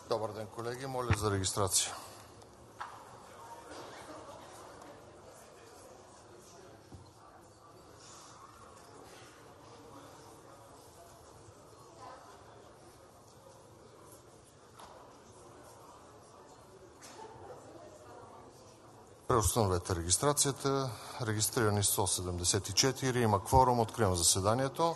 Добър ден, колеги. Моля за регистрация. Преустановете регистрацията. Регистрирани 174. Има кворум. Откривам заседанието.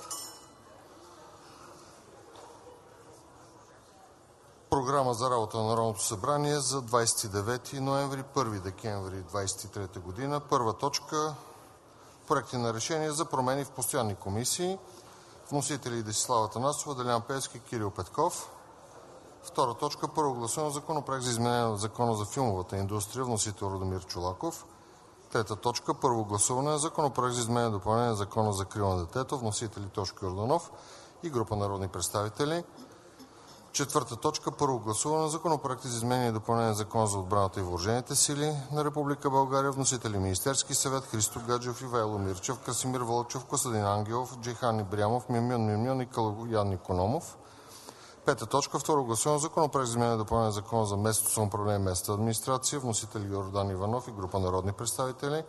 Програма за работа на Народното събрание за 29 ноември – 1 декември 2023 година. Първа точка – проекти на решение за промени в постоянни комисии. Вносители – Десислава Атанасова, Делян Пеевски, Кирил Петков. Втора точка – първо гласуване на Законопроект за изменение на Закона за филмовата индустрия. Вносител – Радомир Чолаков. Трета точка – първо гласуване на Законопроект за изменение и допълнение на Закона за закрила на детето. Вносители – Тошко Йорданов и група народни представители. Четвърта точка – първо гласуване на Законопроект за изменение и допълнение на Закона за отбраната и въоръжените сили на Република България. Вносители – Министерски съвет, Христо Гаджев, Ивайло Мирчев, Красимир Вълчев, Костадин Ангелов, Джейхан Ибрямов, Мюмюн Мюмюн и Калоян Икономов. Пета точка – второ гласуване на Законопроект за изменение и допълнение на Закона за местното самоуправление и местната администрация. Вносители – Йордан Иванов и група народни представители.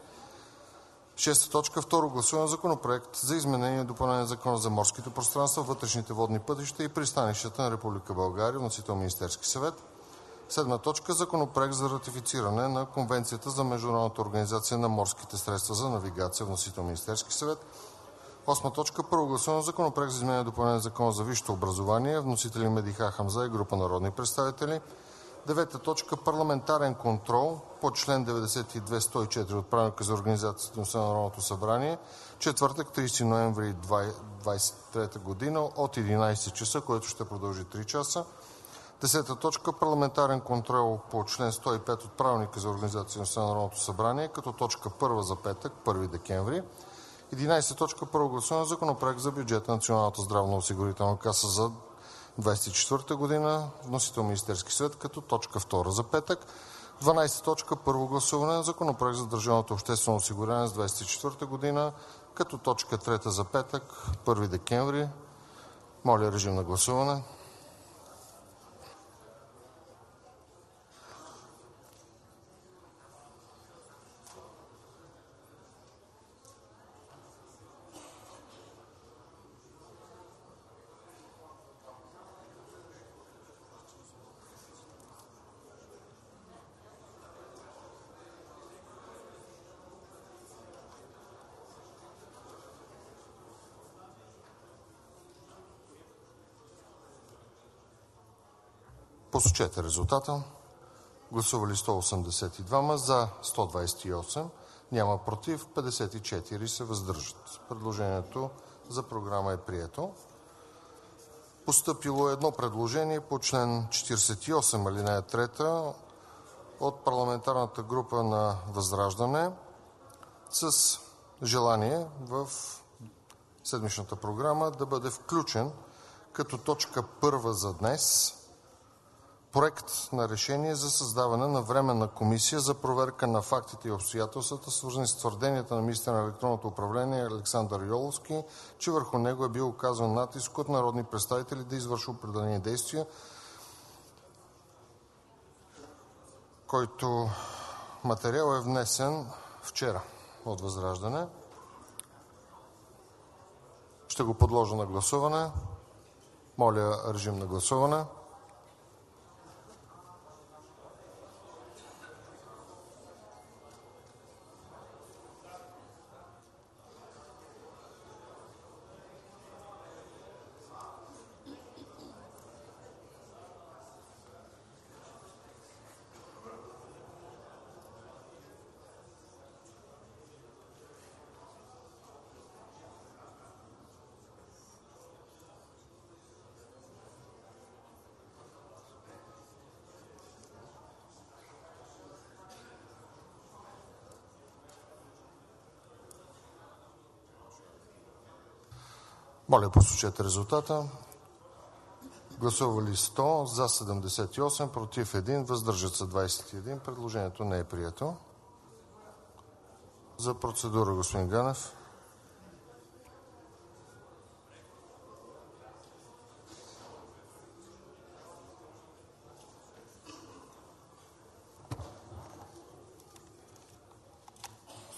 Шеста точка – второ гласуване на Законопроект за изменение и допълнение на Закона за морските пространства, вътрешните водни пътища и пристанищата на Република България. Вносител – Министерски съвет. Седма точка – Законопроект за ратифициране на Конвенцията за международната организация на морските средства за навигация. Вносител – Министерски съвет. Осма точка – първо гласуване на Законопроект за изменение и допълнение на Закона за висшето образование. Вносители – Медиха Хамза и група народни представители. Девета точка – парламентарен контрол по член 92-104 от Правилника за организацията на Народното събрание. Четвъртък, 30 ноември 2023 година от 11 часа, което ще продължи 3 часа. Десета точка – парламентарен контрол по член 105 от Правилника за организацията на Народното събрание, като точка първа за петък, 1 декември. 11 точка – първо гласуване на Законопроект за бюджета на Националната здравноосигурителна каса за 2024 година. Вносител – Министерски съвет, като точка втора за петък. 12 точка – първо гласуване на Законопроект за държавното обществено осигуряване за 2024 година, като точка трета за петък, 1 декември. Моля, режим на гласуване. Посочете резултата. Гласували 182, за 128, няма против, 54 се въздържат. Предложението за програма е прието. Постъпило е едно предложение по член 48, алинея 3 от парламентарната група на ВЪЗРАЖДАНЕ с желание в седмичната програма да бъде включен като точка първа за днес Проект на решение за създаване на Временна комисия за проверка на фактите и обстоятелствата, свързани с твърденията на министъра на електронното управление Александър Йоловски, че върху него е бил оказан натиск от народни представители да извърши определени действия, който материал е внесен вчера от ВЪЗРАЖДАНЕ. Ще го подложа на гласуване. Моля, режим на гласуване. Моля, посочете резултата. Гласували 100, за 78, против 1, въздържат се 21. Предложението не е прието. За процедура, господин Ганев.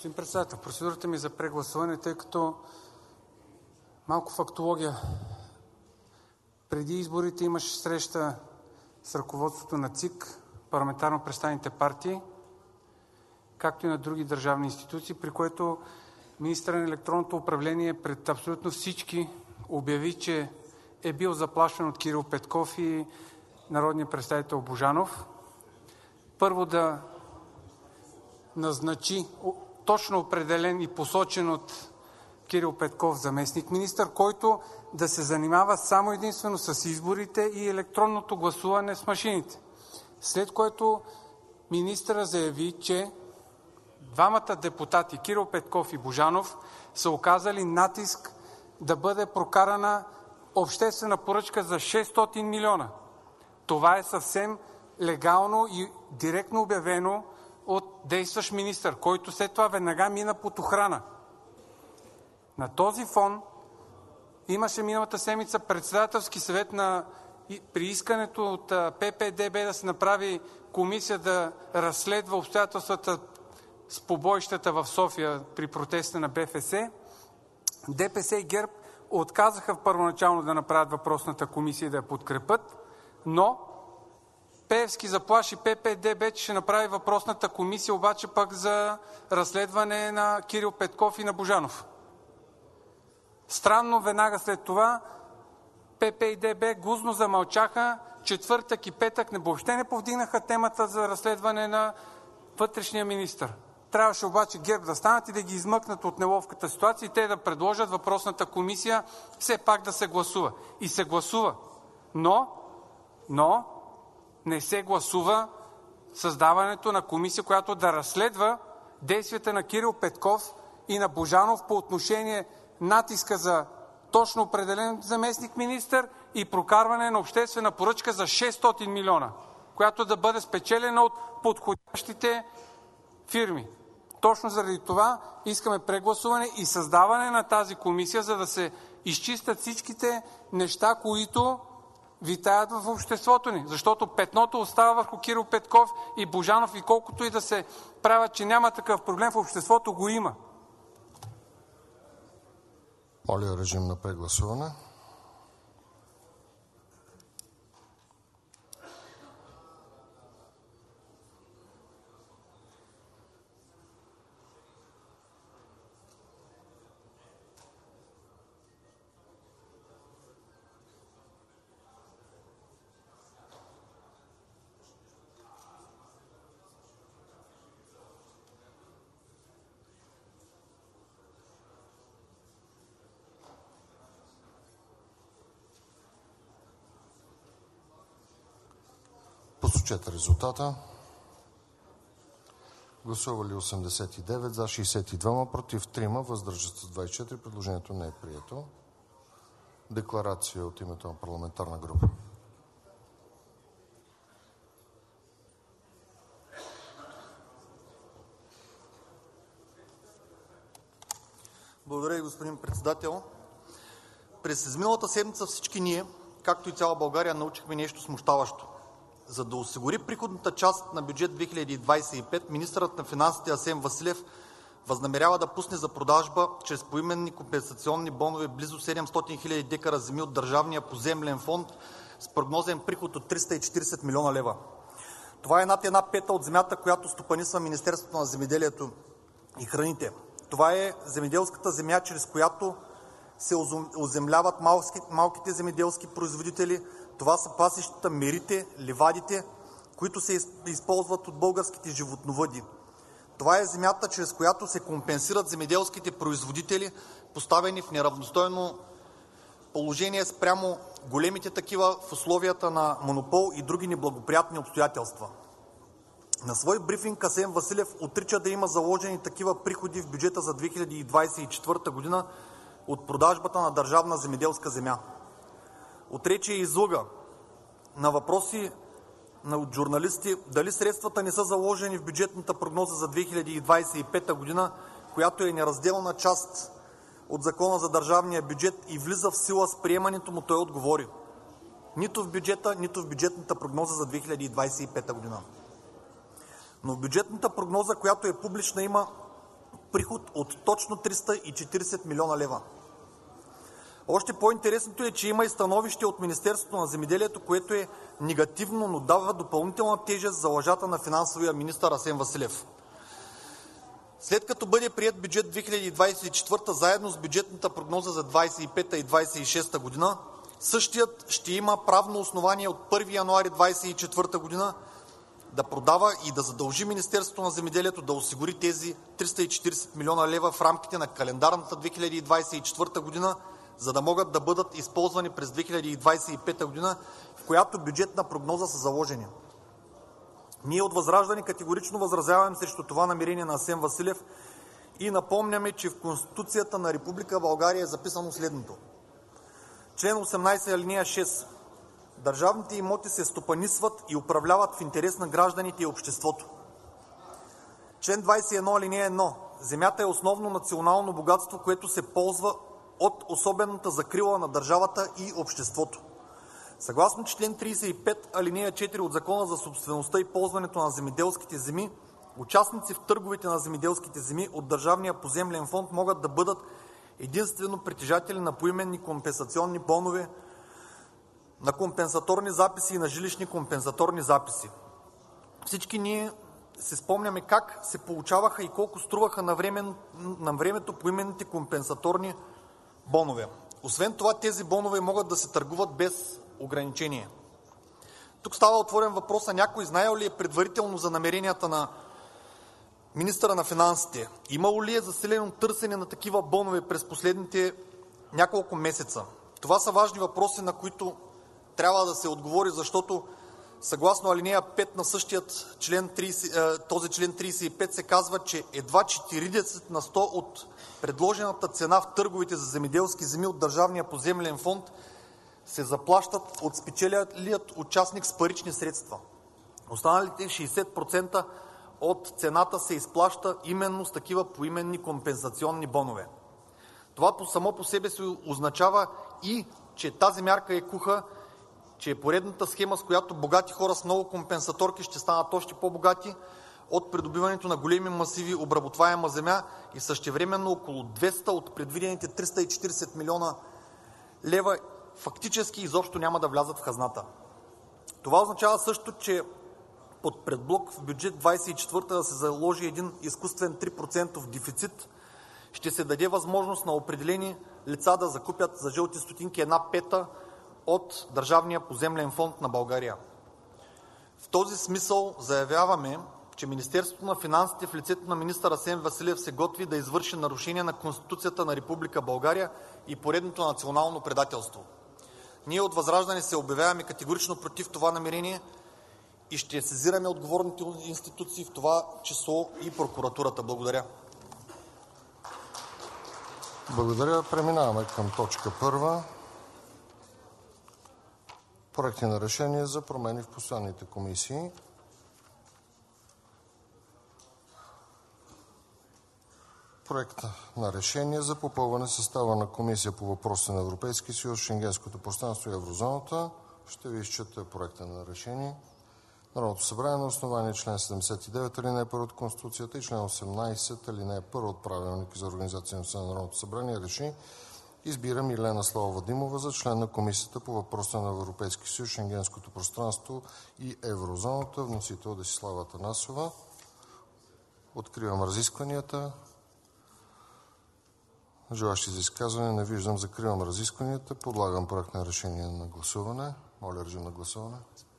Господин Председател, процедурата ми е за прегласуване, тъй като малко фактология. Преди изборите имаше среща с ръководството на ЦИК, парламентарно представените партии, както и на други държавни институции, при което министърът на електронното управление пред абсолютно всички обяви, че е бил заплашван от Кирил Петков и народния представител Божанов. Първо да назначи точно определен и посочен от Кирил Петков заместник-министър, който да се занимава само единствено с изборите и електронното гласуване с машините. След което министърът заяви, че двамата депутати Кирил Петков и Божанов са оказали натиск да бъде прокарана обществена поръчка за 600 милиона. Това е съвсем легално и директно обявено от действащ министър, който след това веднага мина под охрана. На този фон имаше миналата седмица Председателски съвет при искането от ПП-ДБ да се направи комисия да разследва обстоятелствата с побоищата в София при протеста на БФС. ДПС и ГЕРБ отказаха първоначално да направят въпросната комисия и да я подкрепят, но Пеевски заплаши ПП-ДБ, че ще направи въпросната комисия обаче пък за разследване на Кирил Петков и на Божанов. Странно, веднага след това ПП и ДБ гузно замълчаха. Четвъртък и петък въобще не повдигнаха темата за разследване на вътрешния министър. Трябваше обаче ГЕРБ да станат и да ги измъкнат от неловката ситуация и те да предложат въпросната комисия все пак да се гласува. И се гласува. Но не се гласува създаването на комисия, която да разследва действията на Кирил Петков и на Божанов по отношение натиска за точно определен заместник-министър и прокарване на обществена поръчка за 600 милиона, която да бъде спечелена от подходящите фирми. Точно заради това искаме прегласуване и създаване на тази комисия, за да се изчистят всичките неща, които витаят в обществото ни. Защото петното остава върху Кирил Петков и Божанов и колкото и да се правят, че няма такъв проблем, в обществото го има. Моля, режим на прегласуване. Посочете резултата. Гласували 89, за 62, против 3, въздържат се 24. Предложението не е прието. Декларация от името на парламентарна група. Благодаря Ви, господин Председател. През изминалата седмица всички ние, както и цяла България, научихме нещо смущаващо. За да осигури приходната част на бюджет 2025, министърът на финансите Асен Василев възнамерява да пусне за продажба чрез поименни компенсационни бонове близо 700 хиляди декара земи от Държавния поземлен фонд с прогнозен приход от 340 милиона лева. Това е над 1/5 от земята, която стопанисва Министерството на земеделието и храните. Това е земеделската земя, чрез която се оземляват малките земеделски производители. Това са пасищата, мерите, ливадите, които се използват от българските животновъди. Това е земята, чрез която се компенсират земеделските производители, поставени в неравностойно положение спрямо големите такива в условията на монопол и други неблагоприятни обстоятелства. На свой брифинг Асен Василев отрича да има заложени такива приходи в бюджета за 2024 година от продажбата на държавна земеделска земя. Отрече и излъга. На въпроси от журналисти дали средствата не са заложени в бюджетната прогноза за 2025 година, която е неразделна част от Закона за държавния бюджет и влиза в сила с приемането му, той отговори: нито в бюджета, нито в бюджетната прогноза за 2025 година. Но в бюджетната прогноза, която е публична, има приход от точно 340 млн. лева. Още по-интересното е, че има и становище от Министерството на земеделието, което е негативно, но дава допълнителна тежест за лъжата на финансовия министър Асен Василев. След като бъде приет бюджет 2024 заедно с бюджетната прогноза за 2025 и 2026 година, същият ще има правно основание от 1 януари 2024 година да продава и да задължи Министерството на земеделието да осигури тези 340 млн. лева в рамките на календарната 2024 година, за да могат да бъдат използвани през 2025 година, в която бюджетна прогноза са заложени. Ние от ВЪЗРАЖДАНЕ категорично възразяваме срещу това намерение на Асен Василев и напомняме, че в Конституцията на Република България е записано следното. Член 18, алинея 6. Държавните имоти се стопанисват и управляват в интерес на гражданите и обществото. Член 21, алинея 1. Земята е основно национално богатство, което се ползва от особената закрила на държавата и обществото. Съгласно член 35, алинея 4 от Закона за собствеността и ползването на земеделските земи, участници в търговете на земеделските земи от Държавния поземлен фонд могат да бъдат единствено притежатели на поименни компенсационни бонове, на компенсаторни записи и на жилищни компенсаторни записи. Всички ние си спомняме как се получаваха и колко струваха на времето поименните компенсаторни бонове. Освен това, тези бонове могат да се търгуват без ограничение. Тук става отворен въпрос, а някой знаел ли е предварително за намеренията на министъра на финансите? Имало ли е засилено търсене на такива бонове през последните няколко месеца? Това са важни въпроси, на които трябва да се отговори, защото съгласно алинея 5 на същият член 30, този член 35 се казва, че едва 40 на 100 от предложената цена в търговете за земеделски земи от Държавния поземлен фонд се заплащат от спечелилият участник с парични средства. Останалите 60% от цената се изплаща именно с такива поименни компенсационни бонове. Това само по себе си означава и, че тази мярка е куха, че е поредната схема, с която богати хора с много компенсаторки ще станат още по-богати от придобиването на големи масиви обработваема земя и същевременно около 200 от предвидените 340 млн. лева фактически изобщо няма да влязат в хазната. Това означава също, че под предлог в бюджет 2024 да се заложи един изкуствен 3% дефицит, ще се даде възможност на определени лица да закупят за жълти стотинки 1/5 от Държавния поземлен фонд на България. В този смисъл заявяваме, че Министерството на финансите в лицето на министър Асен Василев се готви да извърши нарушение на Конституцията на Република България и поредното национално предателство. Ние от ВЪЗРАЖДАНЕ се обявяваме категорично против това намерение и ще сезираме отговорните институции, в това число и прокуратурата. Благодаря. Благодаря. Преминаваме към точка първа. Проекти на решение за промени в постоянните комисии. Проект на решение за попълване състава на Комисия по въпросите на Европейския съюз, Шенгенското пространство и еврозоната. Ще ви изчета проекта на решение. Народното събрание на основание член 79, алинея 1 от Конституцията и член 18, алинея 1 от Правилника за организация на Народното събрание реши: избира Милена Славова Димова за член на Комисията по въпросите на Европейския съюз, Шенгенското пространство и еврозоната. Вносител Десислава Атанасова. Откривам разискванията. Желаещи за изказване не виждам. Закривам разискванията. Подлагам проект на решение на гласуване. Моля, режим на гласуване.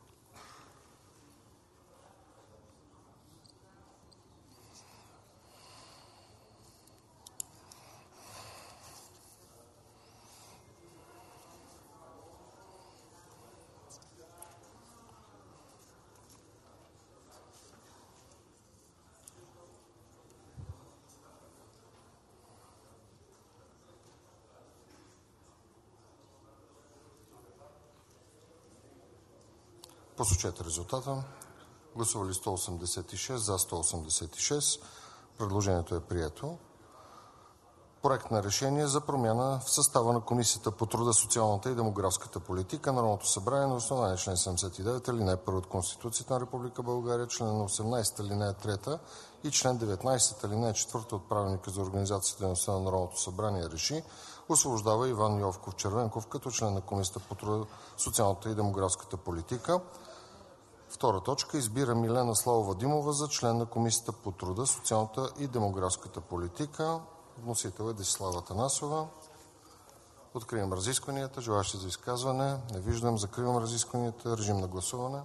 Посочете резултата. Гласували 186, за 186. Предложението е прието. Проект на решение за промяна в състава на Комисията по труда, социалната и демографската политика. Народното събрание на основание член 79, алинея 1 от Конституцията на Република България, член 18, алинея 3 и член 19, алинея 4 от Правилника за организацията и дейността на Народното събрание РЕШИ: освобождава Иван Йовков Червенков като член на Комисията по труда, социалната и демографската политика. Втора точка. Избира Милена Славова Димова за член на Комисията по труда, социалната и демографската политика. Вносител е Десислава Атанасова. Откривам разискванията. Желаещи за изказване? Не виждам. Закривам разискванията. Режим на гласуване.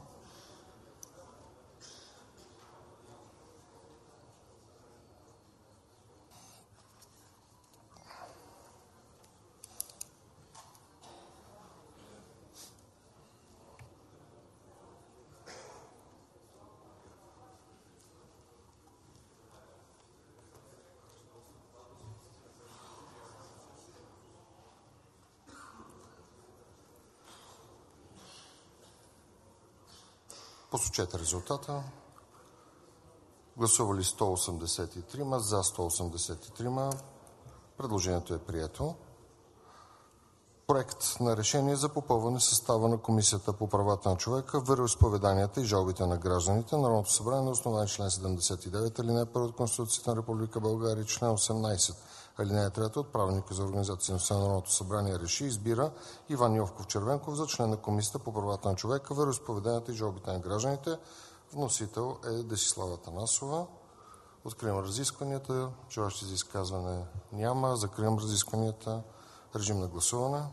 Посочете резултата. Гласували 183, за 183. Предложението е прието. Проект на решение за попълване състава на Комисията по правата на човека, вероизповеданията и жалбите на гражданите. Народното събрание на основание член 79, алинея 1 от Конституцията на Република България и член 18, алинея 3 от Правилника за организацията и дейността на Народното събрание РЕШИ: избира Иван Йовков Червенков за член на Комисията по правата на човека, вероизповеданията и жалбите на гражданите. Вносител е Десислава Атанасова. Откривам разискванията. Желаещи за изказване няма. Закривам разискванията. Режим на гласуване.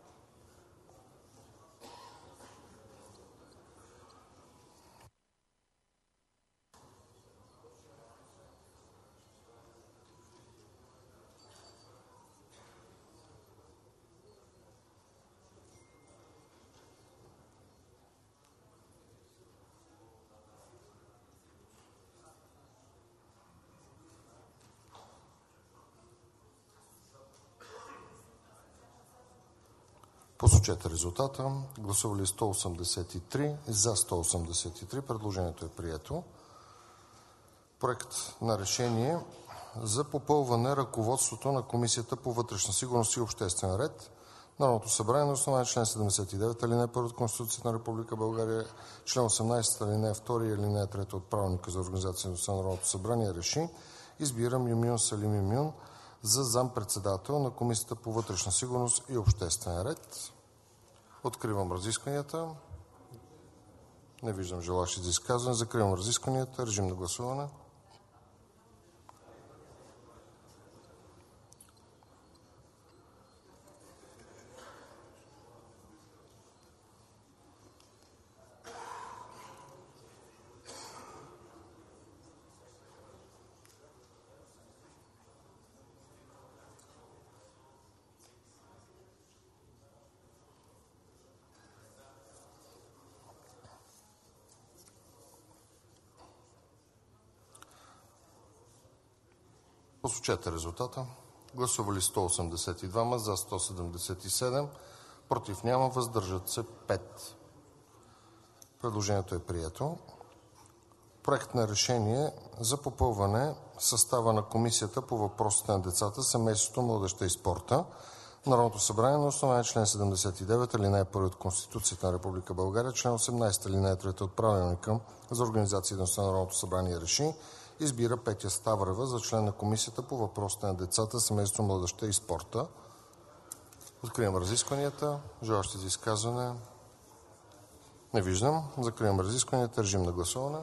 Посочете резултата. Гласували 183, за 183. Предложението е прието. Проект на решение за попълване ръководството на Комисията по вътрешна сигурност и обществен ред. Народното събрание на основание член 79, алинея 1 от Конституцията на Република България, член 18, алинея 2 и алинея 3 от Правилника за организацията и дейността на Народното събрание РЕШИ: избира Мюмюн Сали Мюмюн за заместник-председател на Комисията по вътрешна сигурност и обществен ред. Откривам разискванията. Не виждам желаещи за изказване. Закривам разискванията. Режим на гласуване. Посочете резултата. Гласували 182, за 177, против няма, въздържат се 5. Предложението е прието. Проект на решение за попълване състава на Комисията по въпросите на децата, семейството, младежта и спорта. Народното събрание на основание член 79, алинея 1 от Конституцията на Република България, член 18, алинея 3 от Правилника за организация и дейността на Народното събрание РЕШИ: избира Петя Ставрева за член на Комисията по въпросите на децата, семейството, младежта и спорта. Откривам разискванията. Желаещи за изказване? Не виждам. Закривам разискванията. Режим на гласуване.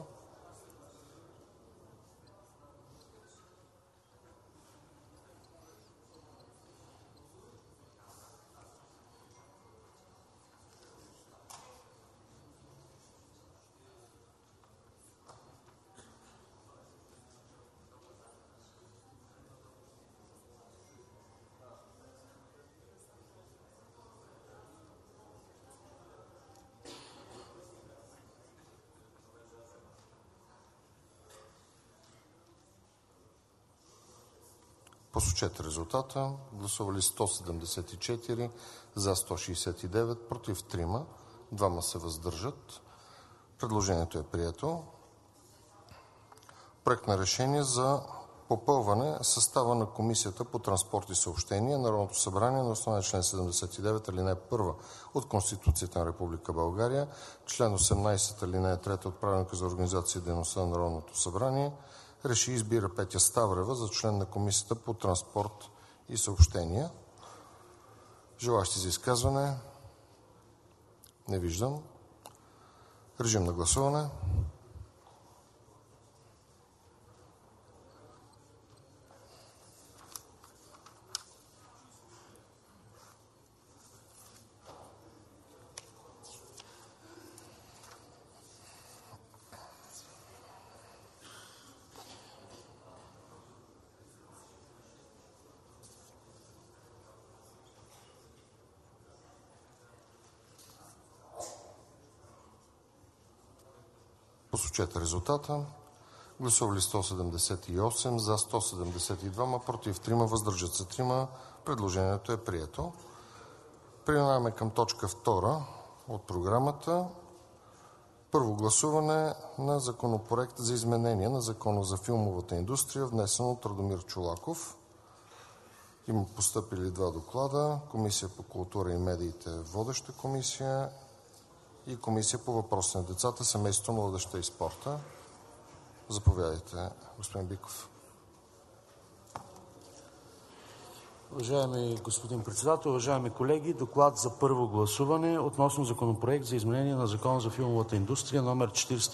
Посочете резултата. Гласували 174, за 169, против 3, 2 се въздържат. Предложението е прието. Проект на решение за попълване състава на Комисията по транспорт и съобщения. Народното събрание на основание член 79, алинея 1 от Конституцията на Република България, член 18, алинея 3 от Правилника за организация и дейността на Народното събрание реши избира Петя Ставрева за член на Комисията по транспорт и съобщения. Желаещи за изказване? Не виждам. Режим на гласуване. Посочете резултата. Гласували 178, за 172, против 3, въздържат се 3. Предложението е прието. Преминаваме към точка 2 от програмата. Първо гласуване на Законопроект за изменение на Закона за филмовата индустрия, внесен от Радомир Чолаков. Има постъпили два доклада. Комисия по култура и медиите е водеща комисия и Комисия по въпросите на децата, семейството, младежта и спорта. Заповядайте, господин Биков. Уважаеми господин председател, уважаеми колеги! Доклад за първо гласуване относно Законопроект за изменение на Закона за филмовата индустрия, №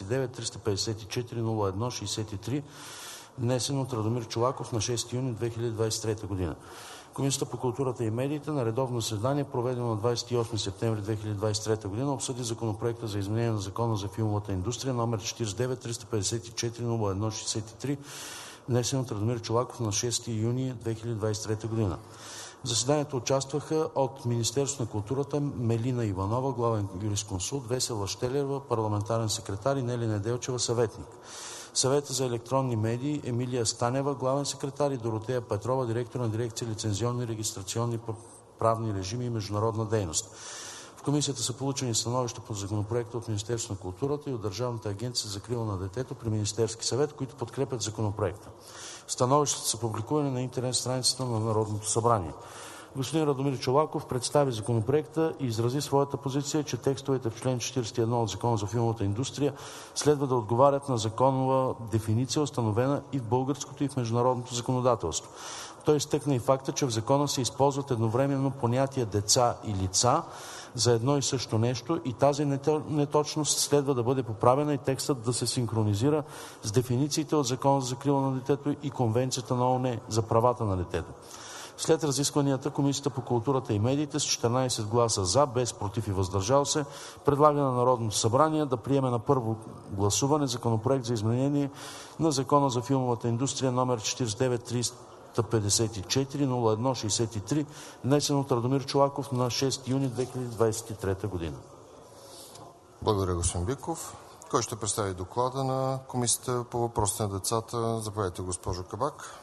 49-354-01-63, внесен от Радомир Чолаков на 6 юни 2023 г. Комисията по културата и медиите на редовно заседание, проведено на 28 септември 2023 г., обсъди Законопроекта за изменение на Закона за филмовата индустрия, № 49-354-01-63, внесен от Радомир Чолаков на 6 юни 2023 г. В заседанието участваха от Министерството на културата Мелина Иванова, главен юрисконсулт, Весела Щелева, парламентарен секретар, и Нели Неделчева, съветник. Съвета за електронни медии Емилия Станева, главен секретар, и Доротея Петрова, директор на дирекция лицензионни, регистрационни, правни режими и международна дейност. В комисията са получени становища по законопроекта от Министерството на културата и от Държавната агенция за закрила на детето при Министерския съвет, които подкрепят законопроекта. Становищата са публикувани на интернет страницата на Народното събрание. Господин Радомир Чолаков представи законопроекта и изрази своята позиция, че текстовете в член 41 от Закона за филмовата индустрия следва да отговарят на законова дефиниция, установена и в българското, и в международното законодателство. Той изтъкна и факта, че в закона се използват едновременно понятия деца и лица за едно и също нещо и тази неточност следва да бъде поправена и текстът да се синхронизира с дефинициите от Закона за закрила на детето и Конвенцията на ООН за правата на детето. След разискванията Комисията по културата и медиите с 14 гласа за, без против и въздържал се, предлага на Народното събрание да приеме на първо гласуване Законопроект за изменение на Закона за филмовата индустрия, № 49-354-01-63, внесен от Радомир Чолаков на 6 юни 2023 г. Благодаря, господин Биков. Кой ще представи доклада на Комисията по въпросите на децата? Заповядайте, госпожо Кабак.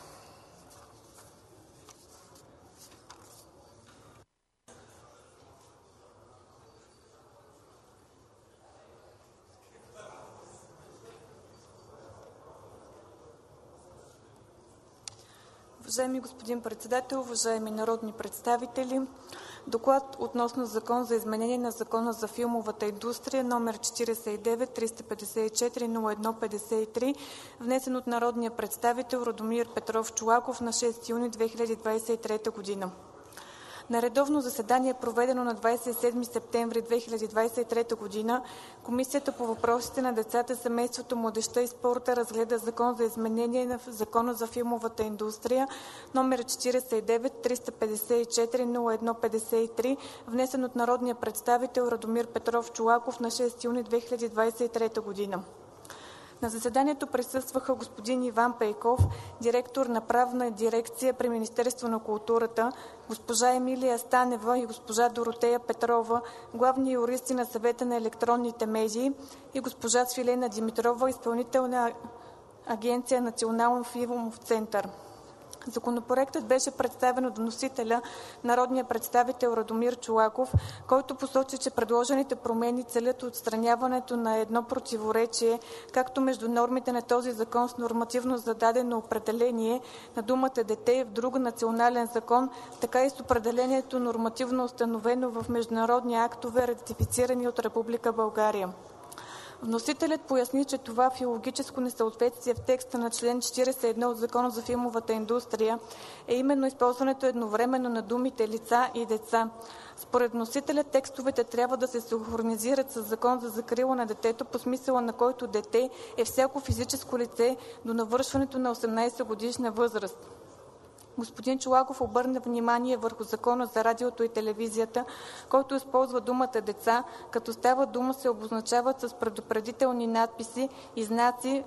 Уважаеми господин председател, уважаеми народни представители! Доклад относно Закон за изменение на Закона за филмовата индустрия, № 49-354-01-53, внесен от народния представител Радомир Петров Чолаков на 6 юни 2023 г. На редовно заседание, проведено на 27 септември 2023 г., Комисията по въпросите на децата, семейството, младежта и спорта разгледа Закон за изменение на Закона за филмовата индустрия, № 49-354-01-53, внесен от народния представител Радомир Петров Чолаков на 6 юни 2023 г. На заседанието присъстваха господин Иван Пейков, директор на правна дирекция при Министерството на културата, госпожа Емилия Станева и госпожа Доротея Петрова, главни юристи на Съвета на електронните медии, и госпожа Свилена Димитрова, изпълнителна агенция Национален филмов център. Законопроектът беше представен от вносителя народния представител Радомир Чолаков, който посочи, че предложените промени целят отстраняването на едно противоречие както между нормите на този закон с нормативно зададено определение на думата дете в друг национален закон, така и с определението нормативно установено в международни актове, ратифицирани от Република България. Вносителят поясни, че това филологическо несъответствие в текста на член 41 от Закона за филмовата индустрия е именно използването едновременно на думите лица и деца. Според вносителя текстовете трябва да се синхронизират със Закон за закрила на детето, по смисъла на който дете е всяко физическо лице до навършването на 18-годишна възраст. Господин Чолаков обърна внимание върху Закона за радиото и телевизията, който използва думата деца, като става дума се обозначават с предупредителни надписи и знаци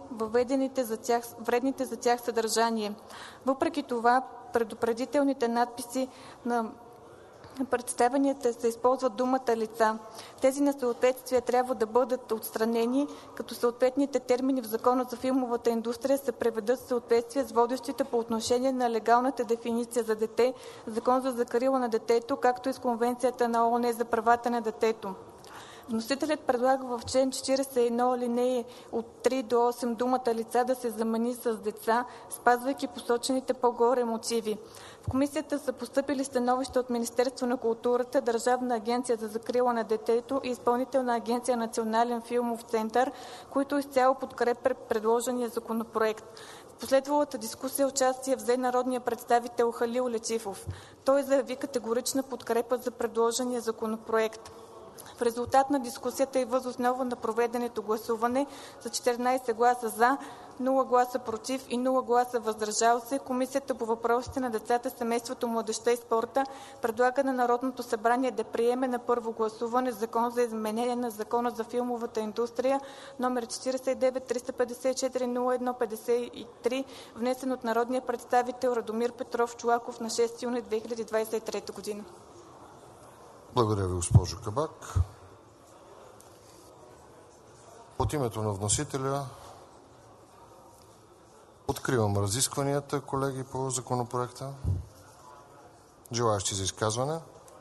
вредните за тях съдържание. Въпреки това, предупредителните надписи на представенията се използват думата лица. Тези несъответствия трябва да бъдат отстранени, като съответните термини в Закона за филмовата индустрия се приведат в съответствие с водещите по отношение на легалната дефиниция за дете, Закон за закрила на детето, както и с Конвенцията на ООН за правата на детето. Вносителят предлага в член 41 алинеи от 3 до 8 думата лица да се замени с деца, спазвайки посочените по-горе мотиви. В комисията са постъпили становища от Министерството на културата, Държавна агенция за закрила на детето и Изпълнителна агенция Национален филмов център, които изцяло подкрепят предложения законопроект. В последвалата дискусия участие взе народният представител Халил Летифов. Той заяви категорична подкрепа за предложения законопроект. В резултат на дискусията и въз основа на проведеното гласуване с 14 гласа „за“, 0 гласа „против“ и 0 гласа „въздържал се“, Комисията по въпросите на децата, семейството, младежта и спорта предлага на Народното събрание да приеме на първо гласуване Закон за изменение на Закона за филмовата индустрия, № 49-354-01-53, внесен от народния представител Радомир Петров Чолаков на 6 юни 2023 година. Благодаря ви, госпожо Кабак. От името на вносителя откривам разискванията, колеги, по законопроекта. Желаещи за изказване?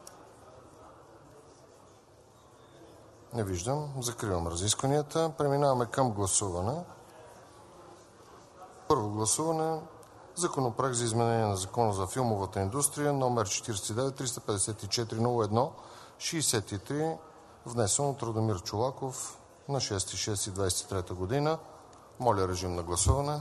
Не виждам. Закривам разискванията. Преминаваме към гласуване. Първо гласуване. Законопроект за изменение на Закона за филмовата индустрия, номер 49-354-01-63, внесен от Радомир Чолаков на 6.6.23 година. Моля, режим на гласуване.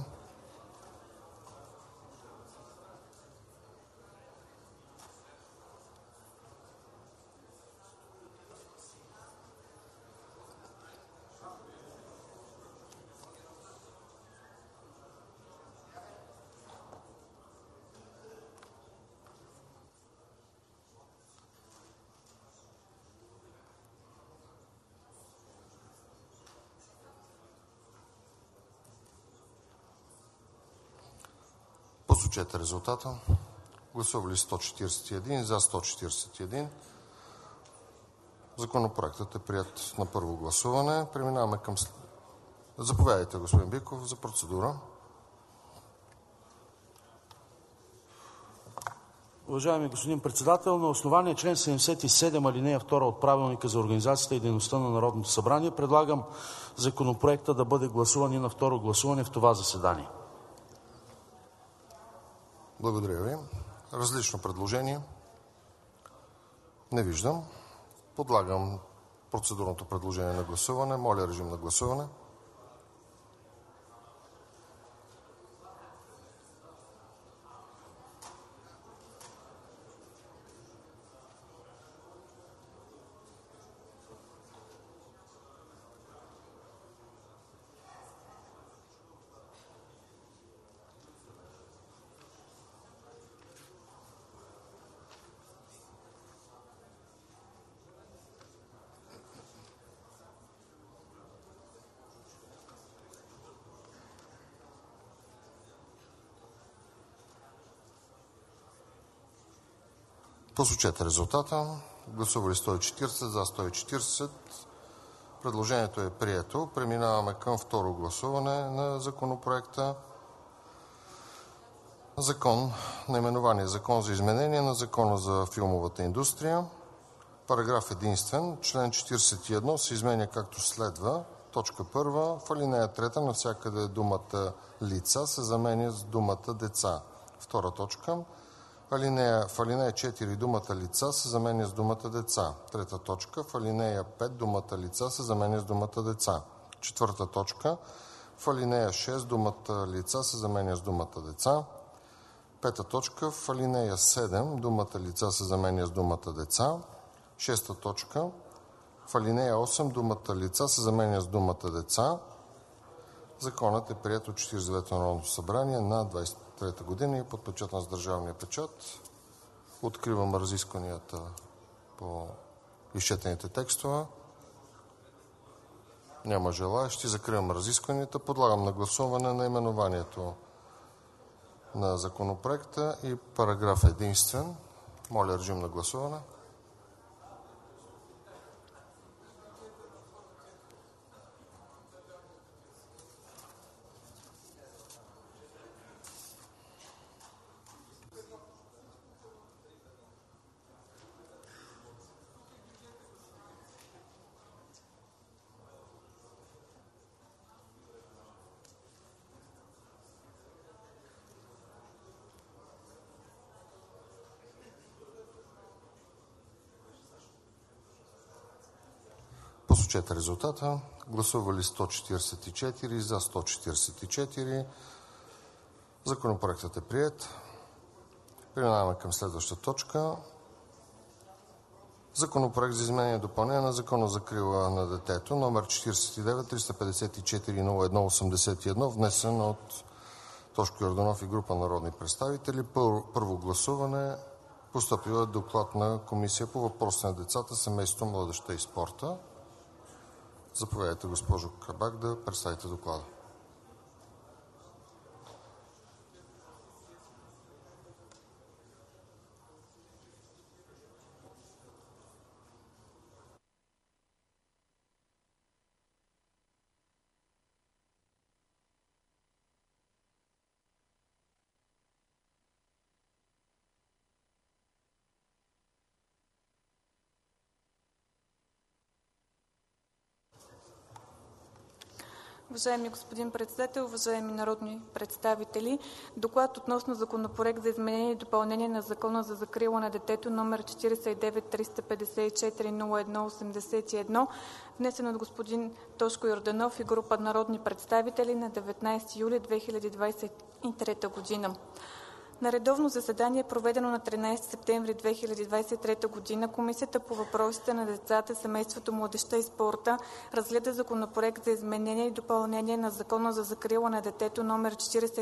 Посочете резултата. Гласували 141, за 141. Законопроектът е приет на първо гласуване. Преминаваме към... Заповядайте, господин Биков, за процедура. Уважаеми господин Председател, на основание член 77, алинея 2 от Правилника за организацията и дейността на Народното събрание предлагам законопроекта да бъде гласуван и на второ гласуване в това заседание. Благодаря ви. Различно предложение? Не виждам. Подлагам процедурното предложение на гласуване. Моля, режим на гласуване. Посочете резултата. Гласували 140, за 140. Предложението е прието. Преминаваме към второ гласуване на законопроекта. Наименование Закон за изменение на Закона за филмовата индустрия. Параграф единствен. Член 41 се изменя както следва. Точка 1. В алинея 3 навсякъде думата лица се заменя с думата деца. Втора точка. В алинея 4 думата лица се заменя с думата деца. Трета точка. В алинея 5 думата лица се заменя с думата деца. Четвърта точка. В алинея 6 думата лица се заменя с думата деца. Пета точка. В алинея 7 думата лица се заменя с думата деца. Шеста точка. В алинея 8 думата лица се заменя с думата деца. Законът е приет от 49-то Народното събрание на 23-та година и подпечатан с държавния печат. Откривам разискванията по изчетените текстове. Няма желаещи. Закривам разискванията. Подлагам на гласуване наименованието на законопроекта и параграф единствен. Моля, режим на гласуване. Посочете резултата. Гласували 144, за 144. Законопроектът е приет. Преминаваме към следващата точка. Законопроект за изменение и допълнение на Закона за закрила на детето, номер 49-354-01-81, внесен от Тошко Йорданов и група народни представители. Първо гласуване. Постъпил е доклад на Комисия по въпросите на децата, семейството, младежта и спорта. Заповядайте, госпожо Кабак, да представите доклада. Уважаеми господин председател, уважаеми народни представители! Доклад относно Законопроект за изменение и допълнение на Закона за закрила на детето, номер 49-354-01-81, внесен от господин Тошко Йорданов и група народни представители на 19 юли 2023 година. На редовно заседание, проведено на 13 септември 2023 година, Комисията по въпросите на децата, семейството, младежта и спорта разгледа Законопроект за изменение и допълнение на Закона за закрила на детето, номер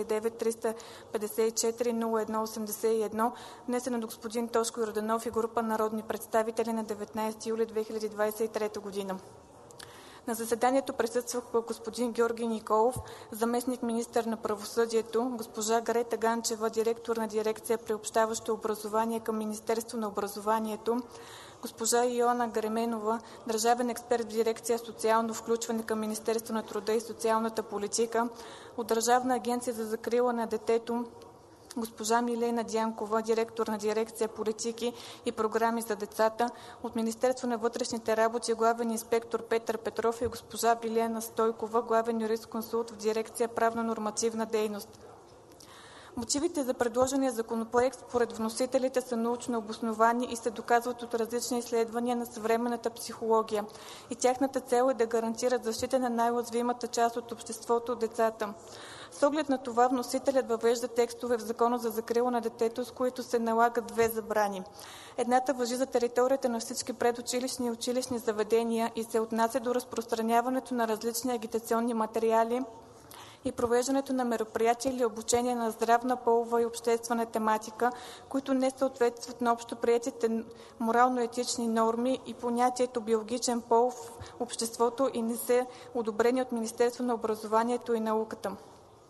49-354-01-81, внесен от господин Тошко Йорданов и група народни представители на 19 юли 2023 година. На заседанието присъстваха господин Георги Николов, заместник-министър на правосъдието, госпожа Грета Ганчева, директор на дирекция Приобщаващо образование към Министерство на образованието, госпожа Йоана Гременова, държавен експерт в дирекция Социално включване към Министерство на труда и социалната политика, от Държавна агенция за закрила на детето госпожа Милена Дянкова, директор на дирекция Политики и програми за децата, от Министерство на вътрешните работи главен инспектор Петър Петров и госпожа Билена Стойкова, главен юрисконсулт в дирекция Правно-нормативна дейност. Мотивите за предложения законопроект според вносителите са научно обосновани и се доказват от различни изследвания на съвременната психология и тяхната цел е да гарантират защита на най-уязвимата част от обществото – децата. С оглед на това вносителят въвежда текстове в Закона за закрила на детето, с които се налагат две забрани. Едната важи за територията на всички предучилищни и училищни заведения и се отнася до разпространяването на различни агитационни материали и провеждането на мероприятия или обучение на здравна, полова и обществена тематика, които не съответстват на общоприетите морално-етични норми и понятието биологичен пол в обществото и не са одобрени от Министерство на образованието и науката.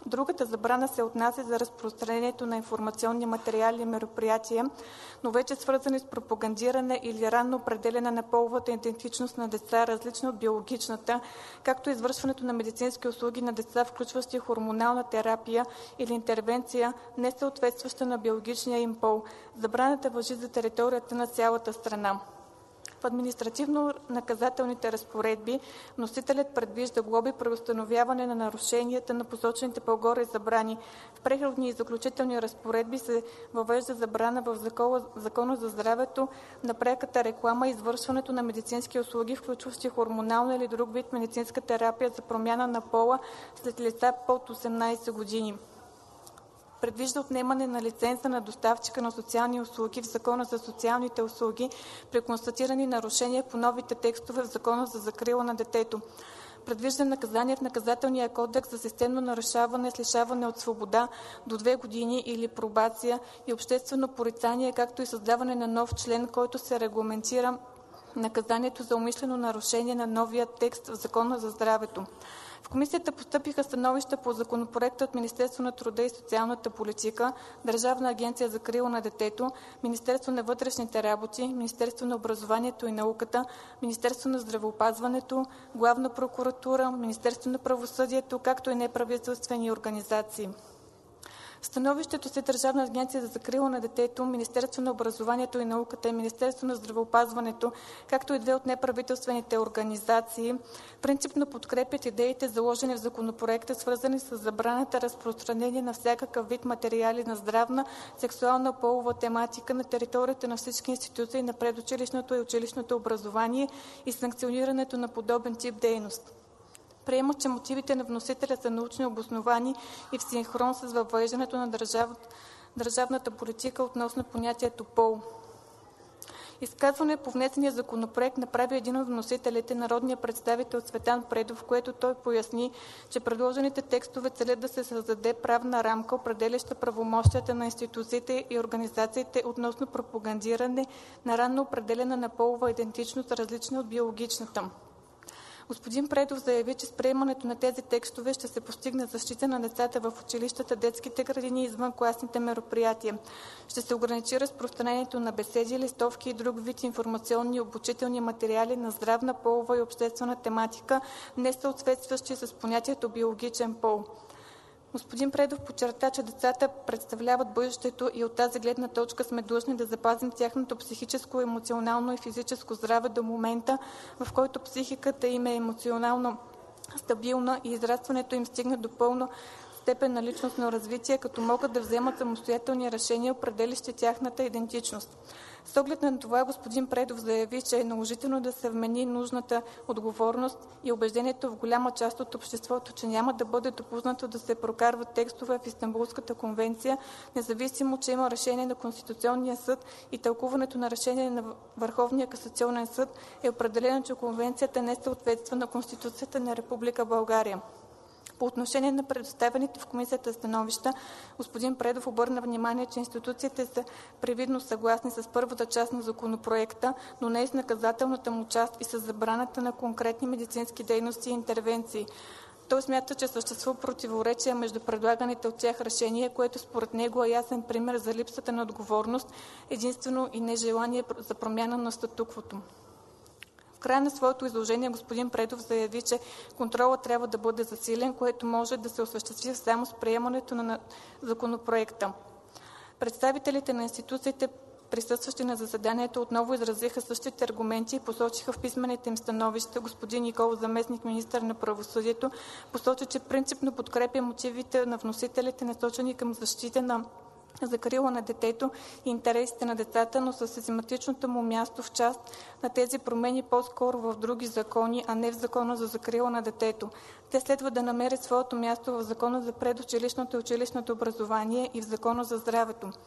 Другата забрана се отнася за разпространението на информационни материали и мероприятия, но вече свързани с пропагандиране или ранно определяне на половата идентичност на деца, различна от биологичната, както и извършването на медицински услуги на деца, включващи хормонална терапия или интервенция, несъответстваща на биологичния им пол. Забраната важи за територията на цялата страна. В административно-наказателните разпоредби вносителят предвижда глоби при установяване на нарушенията на посочените по-горе забрани. В преходни и заключителни разпоредби се въвежда забрана в Закона за здравето на пряката реклама и извършването на медицински услуги, включващи хормонална или друг вид медицинска терапия за промяна на пола след лица под 18 години. Предвижда отнемане на лиценза на доставчика на социални услуги в Закона за социалните услуги при констатирани нарушения по новите текстове в Закона за закрила на детето. Предвижда наказание в Наказателния кодекс за системно нарушаване с лишаване от свобода до 2 години или пробация и обществено порицание, както и създаване на нов член, който се регламентира наказанието за умишлено нарушение на новия текст в Закона за здравето. В комисията постъпиха становища по законопроекта от Министерството на труда и социалната политика, Държавна агенция за закрила на детето, Министерството на вътрешните работи, Министерството на образованието и науката, Министерството на здравеопазването, Главна прокуратура, Министерството на правосъдието, както и неправителствени организации. В становището си Държавна агенция за закрила на детето, Министерството на образованието и науката и Министерството на здравеопазването, както и 2 от неправителствените организации, принципно подкрепят идеите, заложени в законопроекта, свързани с забраната разпространение на всякакъв вид материали на здравна, сексуална, полова тематика на територията на всички институции на предучилищното и училищното образование и санкционирането на подобен тип дейност. Приемат, че мотивите на вносителя са научно обосновани и в синхрон с въвеждането на държавната политика относно понятието пол. Изказване по внесения законопроект направи един от вносителите, народният представител Цветан Предов, в което той поясни, че предложените текстове целят да се създаде правна рамка, определяща правомощията на институциите и организациите относно пропагандиране на ранно определяне на полова идентичност, различна от биологичната. Господин Предов заяви, че с приемането на тези текстове ще се постигне защита на децата в училищата, детските градини и извънкласните мероприятия. Ще се ограничи разпространението на беседи, листовки и друг вид информационни и обучителни материали на здравна, полова и обществена тематика, несъответстващи с понятието биологичен пол. Господин Предов подчерта, че децата представляват бъдещето и от тази гледна точка сме длъжни да запазим тяхното психическо, емоционално и физическо здраве до момента, в който психиката им е емоционално стабилна и израстването им стигне до пълна степен на личностно развитие, като могат да вземат самостоятелни решения, определящи тяхната идентичност. С оглед на това господин Предов заяви, че е наложително да се вмени нужната отговорност и убеждението в голяма част от обществото, че няма да бъде допуснато да се прокарват текстове в Истанбулската конвенция, независимо, че има решение на Конституционния съд и тълкуването на решение на Върховния касационен съд е определено, че конвенцията не съответства на Конституцията на Република България. По отношение на предоставените в комисията становища, господин Предов обърна внимание, че институциите са привидно съгласни с първата част на законопроекта, но не и с наказателната му част и с забраната на конкретни медицински дейности и интервенции. Той смята, че съществува противоречие между предлаганите от тях решения, което според него е ясен пример за липсата на отговорност, единствено и нежелание за промяна на статуквото. В края на своето изложение господин Предов заяви, че контролът трябва да бъде засилен, което може да се осъществи само с приемането на законопроекта. Представителите на институциите, присъстващи на заседанието, отново изразиха същите аргументи и посочиха в писмените им становища. Господин Николов, заместник-министър на правосъдието, посочи, че принципно подкрепя мотивите на вносителите, насочени към защита на закрила на детето и интересите на децата, но със систематичното му място в част на тези промени по-скоро в други закони, а не в Закона за закрила на детето. Те следва да намерят своето място в Закона за предучилищното и училищното образование и в Закона за здравето.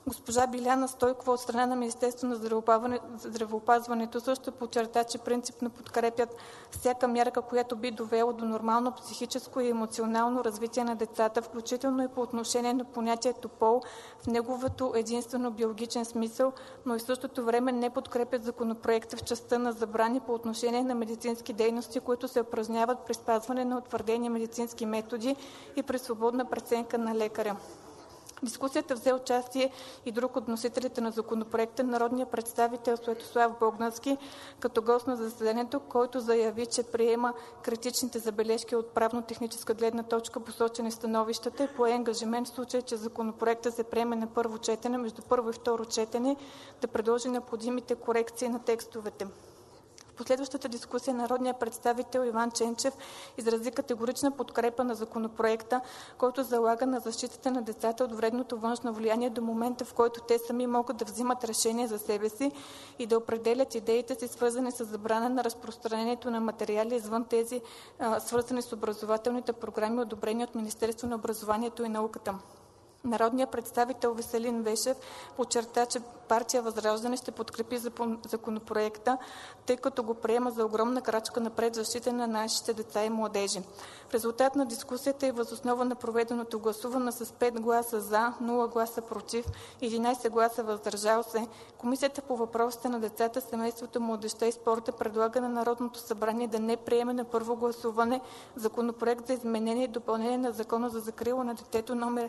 Госпожа Биляна Стойкова от страна на Министерството на здравеопазването също подчерта, че принципно подкрепят всяка мярка, която би довела до нормално психическо и емоционално развитие на децата, включително и по отношение на понятието пол в неговото единствено биологичен смисъл, но и в същото време не подкрепят законопроекта в частта на забрани по отношение на медицински дейности, които се упражняват при спазване на утвърдени медицински методи и при свободна преценка на лекаря. В дискусията взе участие и друг от вносителите на законопроекта, народният представител Светослав Богдански, като гост на заседанието, който заяви, че приема критичните забележки от правно-техническа гледна точка, посочени в становищата, и пое ангажимент в случай, че законопроектът се приеме на първо четене, между първо и второ четене, да предложи необходимите корекции на текстовете. В последващата дискусия народният представител Иван Ченчев изрази категорична подкрепа на законопроекта, който залага на защитата на децата от вредното външно влияние до момента, в който те сами могат да взимат решения за себе си и да определят идеите си, свързани с забрана на разпространението на материали извън тези, свързани с образователните програми, одобрени от Министерството на образованието и науката. Народният представител Веселин Вешев подчерта, че партия ВЪЗРАЖДАНЕ ще подкрепи законопроекта, тъй като го приема за огромна крачка напред в защита на нашите деца и младежи. В резултат на дискусията и въз основа на проведеното гласуване с 5 гласа „за“, 0 гласа „против“ и 11 гласа „въздържал се“, Комисията по въпросите на децата, семейството, младежта и спорта предлага на Народното събрание да не приеме на първо гласуване Законопроект за изменение и допълнение на Закона за закрила на детето, №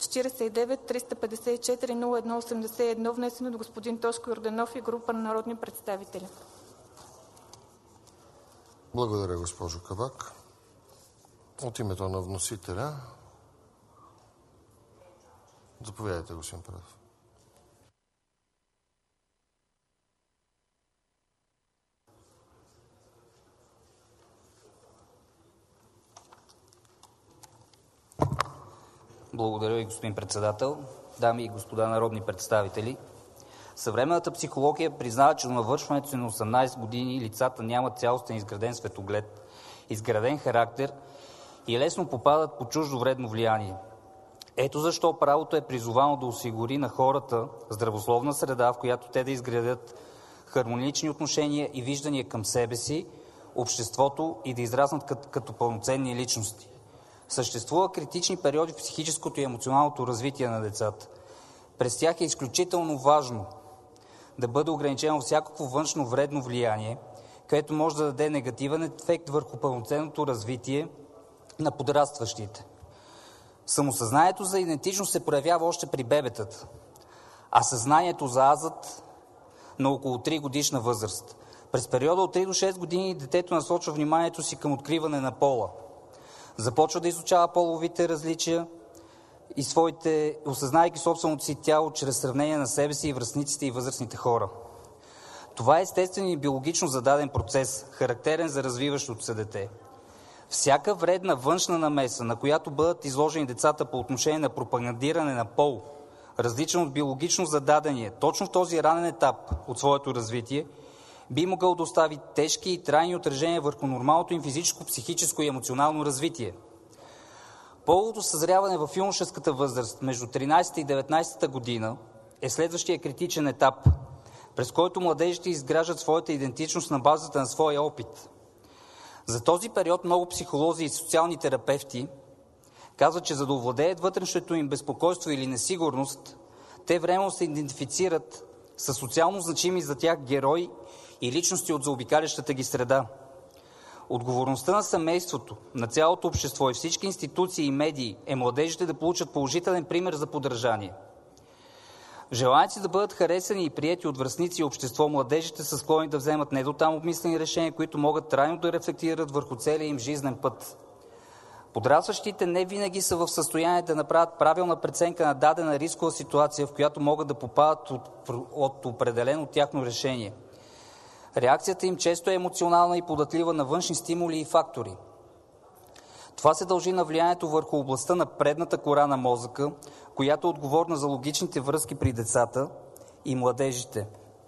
49-354-01-81, внесен от господин Тошко Йорданов и група народни представители. Благодаря, госпожо Кабак. От името на вносителя, заповядайте, господин Прадев. Благодаря ви, господин председател. Дами и господа народни представители, съвременната психология признава, че до навършването си на 18 години лицата нямат цялостен изграден светоглед, изграден характер и лесно попадат под чуждо вредно влияние. Ето защо правото е призовано да осигури на хората здравословна среда, в която те да изградят хармонични отношения и виждания към себе си, обществото и да израснат като пълноценни личности. Съществуват критични периоди в психическото и емоционалното развитие на децата. През тях е изключително важно да бъде ограничено всякакво външно вредно влияние, което може да даде негативен ефект върху пълноценното развитие на подрастващите. Самосъзнанието за идентичност се проявява още при бебетата, а съзнанието за азът на около 3 годишна възраст. През периода от 3 до 6 години детето насочва вниманието си към откриване на пола. Започва да изучава половите различия и осъзнавайки собственото си тяло чрез сравнение на себе си и връстниците и възрастните хора. Това е естествен и биологично зададен процес, характерен за развиващото се дете. Всяка вредна външна намеса, на която бъдат изложени децата по отношение на пропагандиране на пол, различен от биологично зададения, точно в този ранен етап от своето развитие, би могъл да остави тежки и трайни отражения върху нормалното им физическо, психическо и емоционално развитие. Половото съзряване в юношеската възраст между 13 и 19 година е следващия критичен етап, през който младежите изграждат своята идентичност на базата на своя опит. За този период много психолози и социални терапевти казват, че за да овладеят вътрешното им безпокойство или несигурност, те временно се идентифицират с социално значими за тях герои и личности от заобикалящата ги среда. Отговорността на семейството, на цялото общество и всички институции и медии е младежите да получат положителен пример за подражание. В желанието си да бъдат харесани и приети от връстници и общество, младежите са склонни да вземат не дотам обмислени решения, които могат трайно да рефлектират върху целия им жизнен път. Подрастващите не винаги са в състояние да направят правилна преценка на дадена рискова ситуация, в която могат да попадат от определено тяхно решение. Реакцията им често е емоционална и податлива на външни стимули и фактори. Това се дължи на влиянието върху областта на предната кора на мозъка, която е отговорна за логичните връзки при децата и младежите.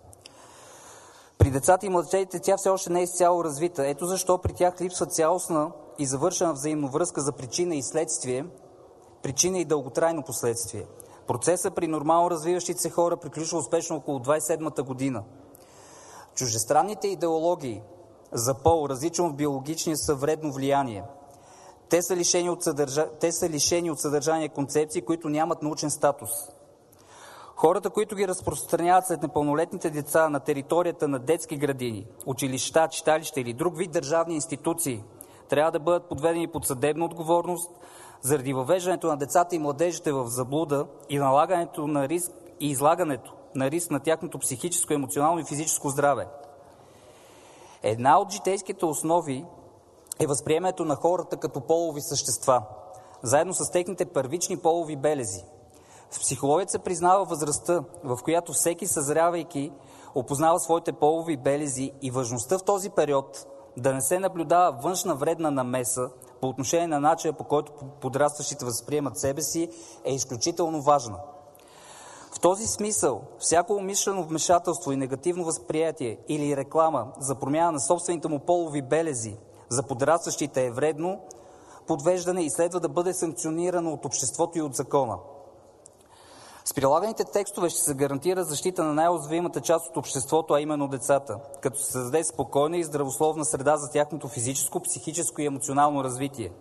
При децата и младежите тя все още не е изцяло развита. Ето защо при тях липсва цялостна и завършена взаимновръзка за причина и следствие, причина и дълготрайно последствие. Процесът при нормално развиващите се хора приключва успешно около 27-та година. Чуждестранните идеологии за пол, различен от биологичния, са вредно влияние. Те са лишени от съдържание концепции, които нямат научен статус. Хората, които ги разпространяват след непълнолетните деца на територията на детски градини, училища, читалища или друг вид държавни институции, трябва да бъдат подведени под съдебна отговорност заради въвеждането на децата и младежите в заблуда и налагането на риск и излагането на риск на тяхното психическо, емоционално и физическо здраве. Една от житейските основи е възприемането на хората като полови същества, заедно с техните първични полови белези. В психологията се признава възрастта, в която всеки, съзрявайки, опознава своите полови белези, и важността в този период да не се наблюдава външна вредна намеса по отношение на начина, по който подрастващите възприемат себе си, е изключително важна. В този смисъл, всяко умишлено вмешателство и негативно възприятие или реклама за промяна на собствените му полови белези за подрастващите е вредно подвеждане и следва да бъде санкционирано от обществото и от закона. С прилаганите текстове ще се гарантира защита на най-уязвимата част от обществото, а именно децата, като се създаде спокойна и здравословна среда за тяхното физическо, психическо и емоционално развитие.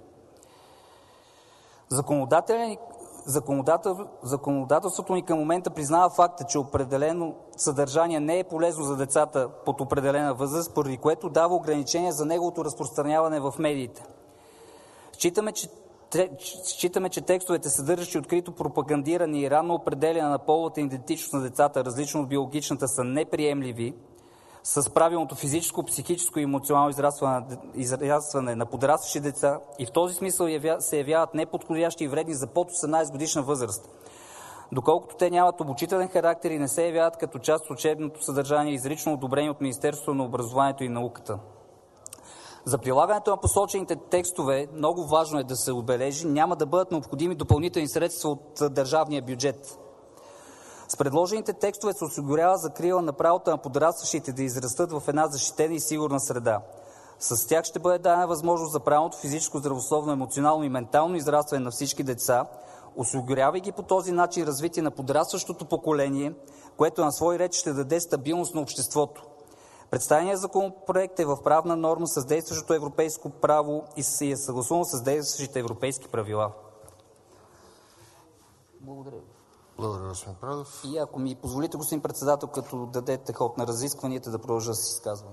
Законодателството ни към момента признава факта, че определено съдържание не е полезно за децата под определена възраст, поради което дава ограничения за неговото разпространяване в медиите. Считаме, че текстовете, съдържащи открито пропагандиране и ранно определяне на половата идентичност на децата, различно от биологичната, са неприемливи с правилното физическо, психическо и емоционално израстване на подрастващи деца и в този смисъл се явяват неподходящи и вредни за под 18 годишна възраст, доколкото те нямат обучителен характер и не се явяват като част от учебното съдържание, изрично одобрени от Министерството на образованието и науката. За прилагането на посочените текстове, много важно е да се отбележи, няма да бъдат необходими допълнителни средства от държавния бюджет. С предложените текстове се осигурява закрила на правото на подрастващите да израстат в една защитена и сигурна среда. С тях ще бъде дадена възможност за правилното физическо, здравословно, емоционално и ментално израстване на всички деца, осигурявайки по този начин развитие на подрастващото поколение, което на свой ред ще даде стабилност на обществото. Представеният законопроект е в правна норма с действащото европейско право и е съгласуван с действащите европейски правила. Благодаря ви. Благодаря, господин Прадев. И ако ми позволите, господин председател, като дадете ход на разискванията, да продължа с изказване.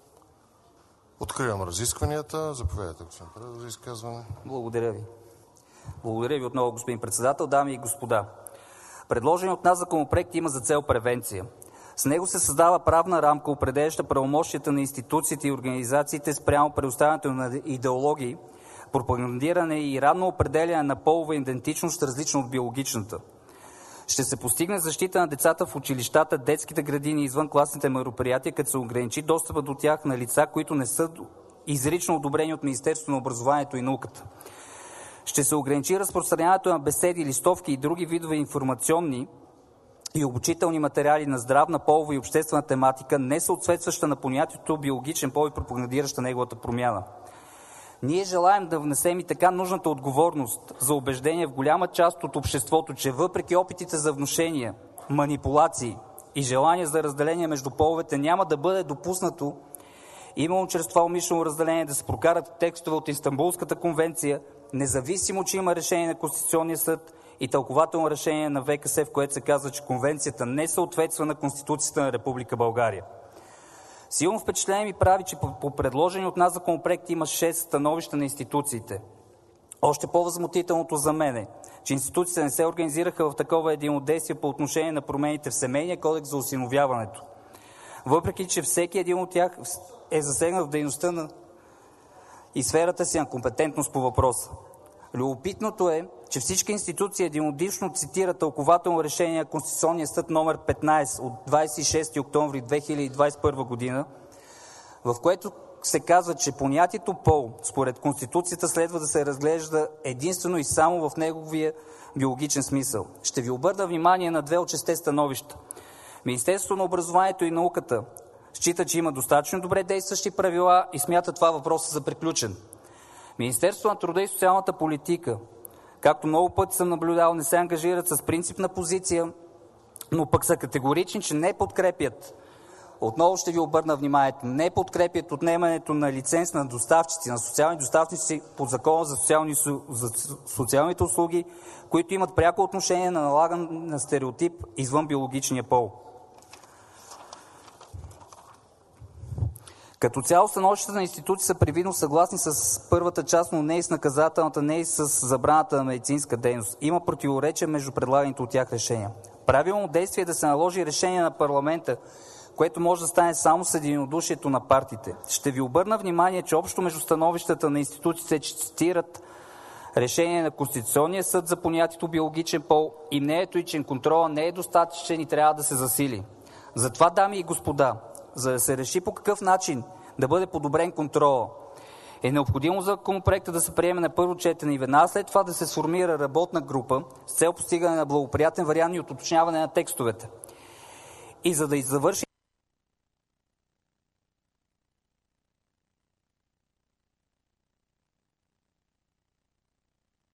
Откривам разискванията. Заповядайте, господин Прадев, за изказване. Благодаря ви. Благодаря ви отново, господин председател. Дами и господа, предложеният от нас законопроект има за цел превенция. С него се създава правна рамка, определяща правомощията на институциите и организациите спрямо предоставянето на идеологии, пропагандиране и ранно определяне на полова идентичност, различна от биологичната. Ще се постигне защита на децата в училищата, детските градини и извънкласните мероприятия, като се ограничи достъпа до тях на лица, които не са изрично одобрени от Министерството на образованието и науката. Ще се ограничи разпространяването на беседи, листовки и други видове информационни и обучителни материали на здравна, полова и обществена тематика, не съответстваща на понятието биологичен пол и пропагандираща неговата промяна. Ние желаем да внесем и така нужната отговорност за убеждение в голяма част от обществото, че въпреки опитите за внушения, манипулации и желание за разделение между половете няма да бъде допуснато именно чрез това умишлено разделение да се прокарат текстове от Истанбулската конвенция, независимо, че има решение на Конституционния съд и тълкователно решение на ВКС, в което се казва, че конвенцията не съответства на Конституцията на Република България. Силно впечатление ми прави, че по предложени от нас законопроект има 6 становища на институциите. Още по-възмутителното за мен е, че институциите не се организираха в такова единодействие по отношение на промените в Семейния кодекс за осиновяването. Въпреки че всеки един от тях е засегнат в дейността и сферата си на компетентност по въпроса. Любопитното е, че всички институции единодушно цитират тълкователно решение на Конституционния съд номер 15 от 26 октомври 2021 година, в което се казва, че понятието пол според Конституцията следва да се разглежда единствено и само в неговия биологичен смисъл. Ще ви обърна внимание на 2 от 6 становища. Министерството на образованието и науката счита, че има достатъчно добре действащи правила и смята това въпроса за приключен. Министерството на труда и социалната политика както много пъти съм наблюдавал, не се ангажират с принципна позиция, но пък са категорични, че не подкрепят. Отново ще ви обърна вниманието, не подкрепят отнемането на лиценз на доставчици, на социални доставчици по Закона за социалните услуги, които имат пряко отношение на налагане на стереотип извън биологичния пол. Като цяло становищата на институции са привидно съгласни с първата част, но не и с наказателната, не и с забраната на медицинска дейност. Има противоречия между предлаганите от тях решения. Правилно действие е да се наложи решение на парламента, което може да стане само с единодушието на партиите. Ще ви обърна внимание, че общо между становищата на институциите цитират решение на Конституционния съд за понятието биологичен пол и мнението и, че контрола не е достатъчен и трябва да се засили. Затова, дами и господа, за да се реши по какъв начин да бъде подобрен контрола, е необходимо законопроекта да се приеме на първо четене и веднага след това да се сформира работна група с цел постигане на благоприятен вариант и уточняване на текстовете. И за да завърши